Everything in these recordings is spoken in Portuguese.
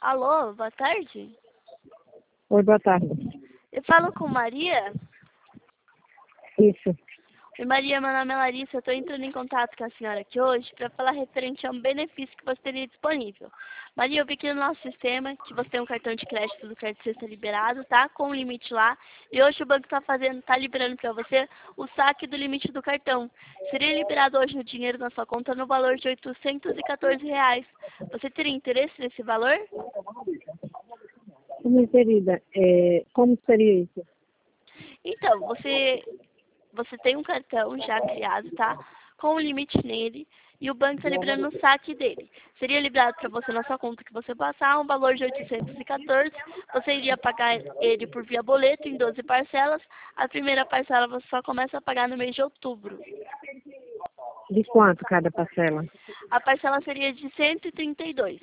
Alô, boa tarde. Oi, boa tarde. Eu falo com Maria. Isso. Oi, Maria, meu nome é Larissa. Eu estou entrando em contato com a senhora aqui hoje para falar referente a um benefício que você teria disponível. Maria, eu vi aqui no nosso sistema que você tem um cartão de crédito do Credit Suisse liberado, tá? Com um limite lá. E hoje o banco está liberando para você o saque do limite do cartão. Seria liberado hoje o dinheiro na sua conta no valor de R$ 814. Você teria interesse nesse valor? Minha querida, como seria isso? Então, você tem um cartão já criado, tá? Com o limite nele e o banco está liberando o saque dele. Seria liberado para você na sua conta que você passar um valor de 814. Você iria pagar ele por via boleto em 12 parcelas. A primeira parcela você só começa a pagar no mês de outubro. De quanto cada parcela? A parcela seria de 132,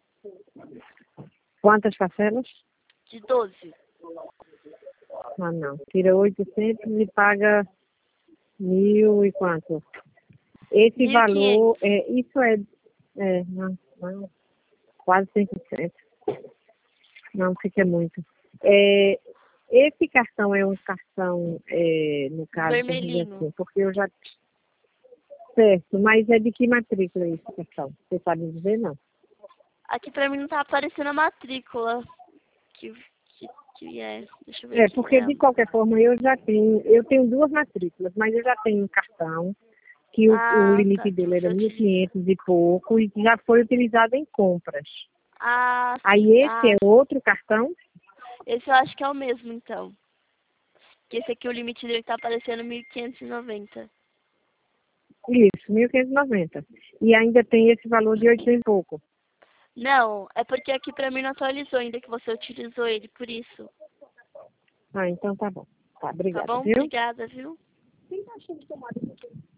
Quantas parcelas? de 12. Ah, não. Tira 800 e paga 1.000 e quanto? Esse 1.500. valor, isso não, quase 100%. Não, fica muito. Esse cartão é um cartão, no caso, vamos dizer Vermelhinho. assim, porque eu já... Certo, mas é de que matrícula esse cartão? Você sabe dizer, não? Aqui pra mim não tá aparecendo a matrícula. Que, que é. Deixa eu ver aqui. Porque de qualquer forma eu tenho duas matrículas, mas eu já tenho um cartão que o Tá. limite Que dele você era mil e utiliza. quinhentos e pouco e já foi utilizado em compras. Sim. Aí esse é outro cartão? Esse eu acho que é o mesmo, então. Que esse aqui, o limite dele tá aparecendo 1.590. Isso, 1.590. E ainda tem esse valor de 800 e pouco. Não, é porque aqui pra mim não atualizou ainda que você utilizou ele, por isso. Ah, então tá bom. Tá, Tá obrigada, bom? viu? Obrigada, viu?